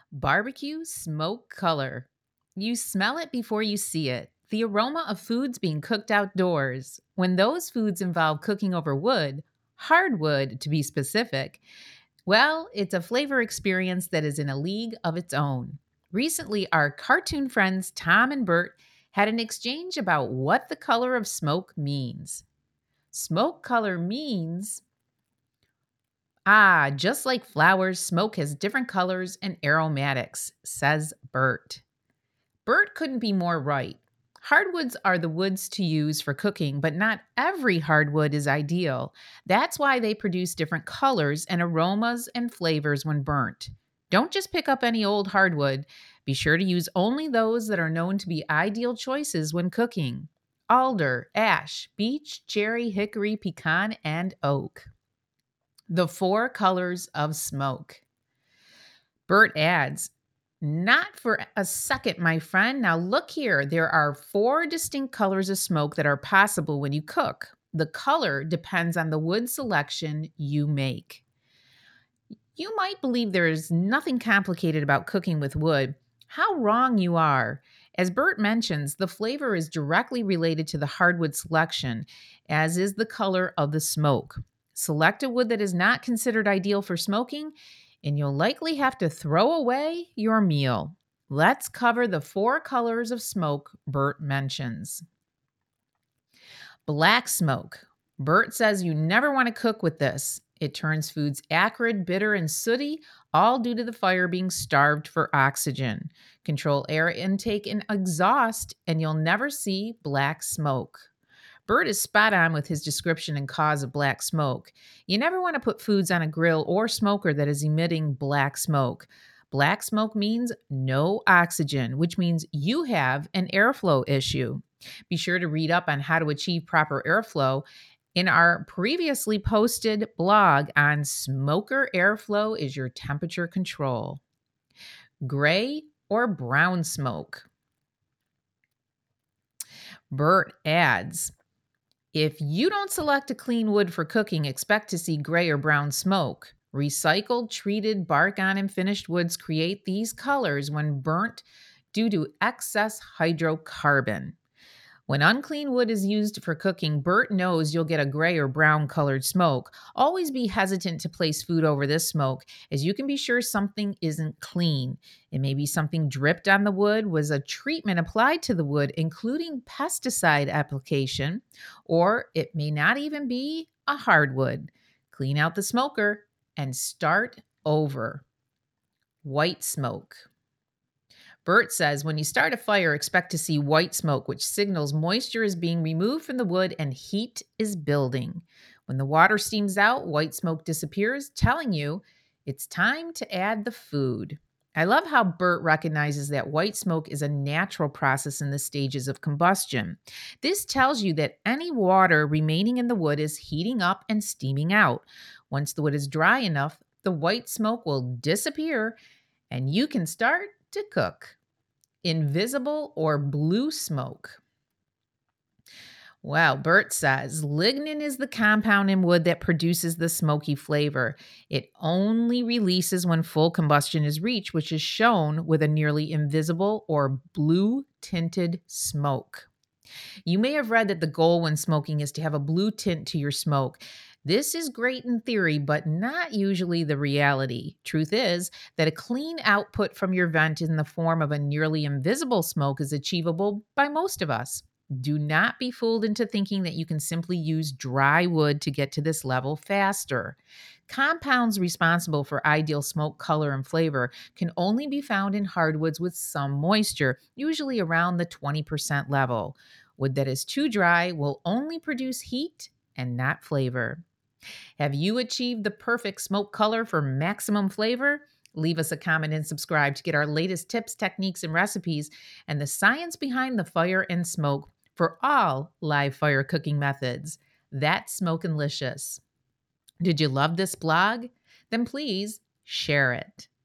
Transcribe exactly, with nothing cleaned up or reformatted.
Barbecue smoke color. You smell it before you see it. The aroma of foods being cooked outdoors. When those foods involve cooking over wood, hardwood to be specific, well, it's a flavor experience that is in a league of its own. Recently, our cartoon friends Tom and Bert had an exchange about what the color of smoke means. Smoke color means Ah, just like flowers, smoke has different colors and aromatics, says Bert. Bert couldn't be more right. Hardwoods are the woods to use for cooking, but not every hardwood is ideal. That's why they produce different colors and aromas and flavors when burnt. Don't just pick up any old hardwood. Be sure to use only those that are known to be ideal choices when cooking. Alder, ash, beech, cherry, hickory, pecan, and oak. The four colors of smoke. Bert adds, not for a second, my friend. Now look here. There are four distinct colors of smoke that are possible when you cook. The color depends on the wood selection you make. You might believe there is nothing complicated about cooking with wood. How wrong you are. As Bert mentions, the flavor is directly related to the hardwood selection, as is the color of the smoke. Select a wood that is not considered ideal for smoking, and you'll likely have to throw away your meal. Let's cover the four colors of smoke Bert mentions. Black smoke. Bert says you never want to cook with this. It turns foods acrid, bitter, and sooty, all due to the fire being starved for oxygen. Control air intake and exhaust, and you'll never see black smoke. Bert is spot on with his description and cause of black smoke. You never want to put foods on a grill or smoker that is emitting black smoke. Black smoke means no oxygen, which means you have an airflow issue. Be sure to read up on how to achieve proper airflow in our previously posted blog on smoker airflow is your temperature control. Gray or brown smoke. Bert adds, if you don't select a clean wood for cooking, expect to see gray or brown smoke. Recycled, treated, bark on, and finished woods create these colors when burnt due to excess hydrocarbon. When unclean wood is used for cooking, Bert knows you'll get a gray or brown colored smoke. Always be hesitant to place food over this smoke, as you can be sure something isn't clean. It may be something dripped on the wood, was a treatment applied to the wood, including pesticide application, or it may not even be a hardwood. Clean out the smoker and start over. White smoke. Bert says when you start a fire, expect to see white smoke, which signals moisture is being removed from the wood and heat is building. When the water steams out, white smoke disappears, telling you it's time to add the food. I love how Bert recognizes that white smoke is a natural process in the stages of combustion. This tells you that any water remaining in the wood is heating up and steaming out. Once the wood is dry enough, the white smoke will disappear and you can start to cook. Invisible or blue smoke. Well, Bert says lignin is the compound in wood that produces the smoky flavor. It only releases when full combustion is reached, which is shown with a nearly invisible or blue tinted smoke. You may have read that the goal when smoking is to have a blue tint to your smoke. This is great in theory, but not usually the reality. Truth is that a clean output from your vent in the form of a nearly invisible smoke is achievable by most of us. Do not be fooled into thinking that you can simply use dry wood to get to this level faster. Compounds responsible for ideal smoke color and flavor can only be found in hardwoods with some moisture, usually around the twenty percent level. Wood that is too dry will only produce heat and not flavor. Have you achieved the perfect smoke color for maximum flavor? Leave us a comment and subscribe to get our latest tips, techniques, and recipes and the science behind the fire and smoke for all live fire cooking methods. That's Smokin'Licious. Did you love this blog? Then please share it.